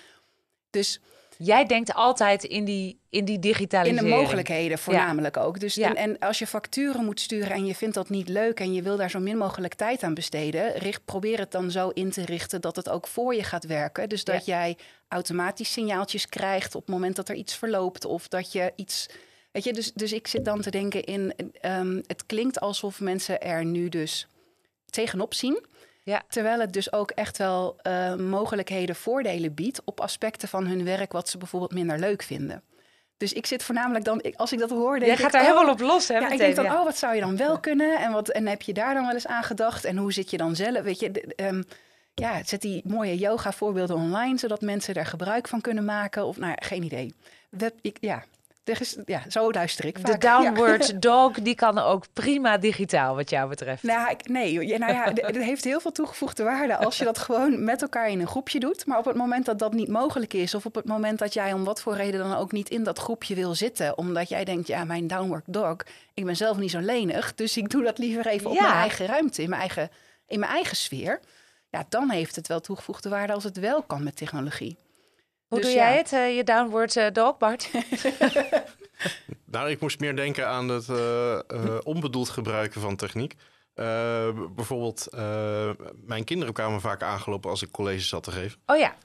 dus Jij denkt altijd in die, in die in digitalisering. de mogelijkheden voornamelijk ook. Dus Ja. en, en als je facturen moet sturen en je vindt dat niet leuk en je wil daar zo min mogelijk tijd aan besteden, richt, probeer het dan zo in te richten dat het ook voor je gaat werken. Dus dat Ja. jij automatisch signaaltjes krijgt op het moment dat er iets verloopt of dat je iets. Weet je, dus, dus ik zit dan te denken in, um, het klinkt alsof mensen er nu dus tegenop zien. Ja. Terwijl het dus ook echt wel uh, mogelijkheden, voordelen biedt op aspecten van hun werk wat ze bijvoorbeeld minder leuk vinden. Dus ik zit voornamelijk dan, als ik dat hoor, denk Jij ik... gaat daar oh, helemaal op los, hè? Ja, meteen, ik denk dan, ja. oh, wat zou je dan wel kunnen? En, wat, en heb je daar dan wel eens aan gedacht? En hoe zit je dan zelf? Weet je, de, um, ja, zet die mooie yoga voorbeelden online, zodat mensen daar gebruik van kunnen maken. Of, nou ja, geen idee. Web, ik, ja... Is, ja, zo luister ik vaak. De downward ja. dog, die kan ook prima digitaal wat jou betreft. Nou, ik, nee, ja, nou ja, het heeft heel veel toegevoegde waarde als je dat gewoon met elkaar in een groepje doet. Maar op het moment dat dat niet mogelijk is, of op het moment dat jij om wat voor reden dan ook niet in dat groepje wil zitten, omdat jij denkt, ja, mijn downward dog, ik ben zelf niet zo lenig, dus ik doe dat liever even op Ja. mijn eigen ruimte, in mijn eigen, in mijn eigen sfeer. Ja, dan heeft het wel toegevoegde waarde als het wel kan met technologie. Hoe dus doe ja. jij het, uh, je downward uh, dog, Bart? Nou, ik moest meer denken aan het uh, uh, onbedoeld gebruiken van techniek. Uh, bijvoorbeeld, uh, mijn kinderen kwamen vaak aangelopen als ik colleges zat te geven. Oh ja.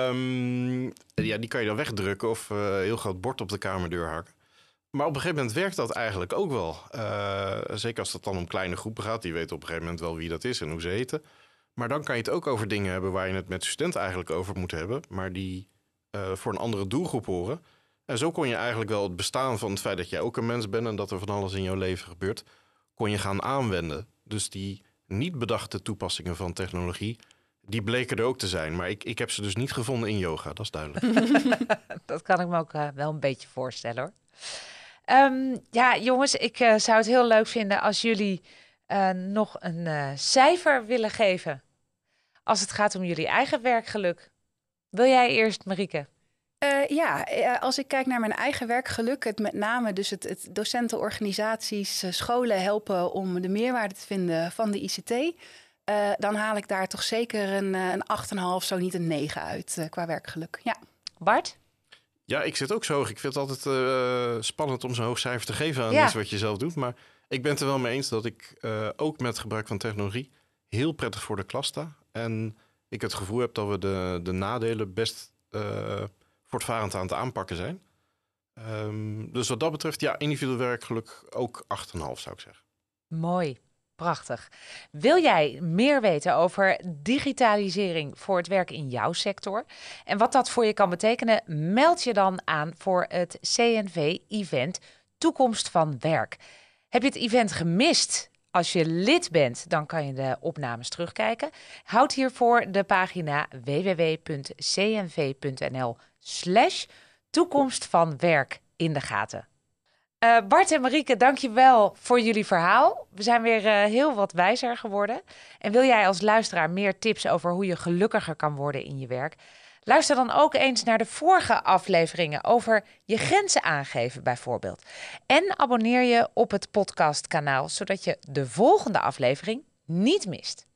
Um, ja, die kan je dan wegdrukken of uh, een heel groot bord op de kamerdeur hakken. Maar op een gegeven moment werkt dat eigenlijk ook wel. Uh, zeker als het dan om kleine groepen gaat. Die weten op een gegeven moment wel wie dat is en hoe ze heten. Maar dan kan je het ook over dingen hebben waar je het met studenten eigenlijk over moet hebben. Maar die uh, voor een andere doelgroep horen. En zo kon je eigenlijk wel het bestaan van het feit dat jij ook een mens bent en dat er van alles in jouw leven gebeurt, kon je gaan aanwenden. Dus die niet bedachte toepassingen van technologie, die bleken er ook te zijn. Maar ik, ik heb ze dus niet gevonden in yoga, dat is duidelijk. Dat kan ik me ook uh, wel een beetje voorstellen hoor. Um, ja, jongens, ik uh, zou het heel leuk vinden als jullie uh, nog een uh, cijfer willen geven als het gaat om jullie eigen werkgeluk. Wil jij eerst, Marieke? Uh, ja, uh, als ik kijk naar mijn eigen werkgeluk, het met name dus het, het docentenorganisaties, uh, scholen helpen om de meerwaarde te vinden van de I C T, uh, dan haal ik daar toch zeker een, een acht komma vijf, zo niet een negen uit uh, qua werkgeluk. Ja. Bart? Ja, ik zit ook zo hoog. Ik vind het altijd uh, spannend om zo'n hoog cijfer te geven aan ja. iets wat je zelf doet. Maar ik ben het er wel mee eens dat ik uh, ook met gebruik van technologie heel prettig voor de klas sta. En ik het gevoel heb dat we de, de nadelen best uh, voortvarend aan het aanpakken zijn. Um, dus wat dat betreft, ja, individueel werkgeluk ook acht komma vijf zou ik zeggen. Mooi. Prachtig. Wil jij meer weten over digitalisering voor het werk in jouw sector? En wat dat voor je kan betekenen? Meld je dan aan voor het C N V-event Toekomst van Werk. Heb je het event gemist? Als je lid bent, dan kan je de opnames terugkijken. Houd hiervoor de pagina w w w punt c n v punt n l slash toekomst van werk in de gaten. Uh, Bart en Marieke, dank je wel voor jullie verhaal. We zijn weer uh, heel wat wijzer geworden. En wil jij als luisteraar meer tips over hoe je gelukkiger kan worden in je werk? Luister dan ook eens naar de vorige afleveringen over je grenzen aangeven bijvoorbeeld. En abonneer je op het podcastkanaal, zodat je de volgende aflevering niet mist.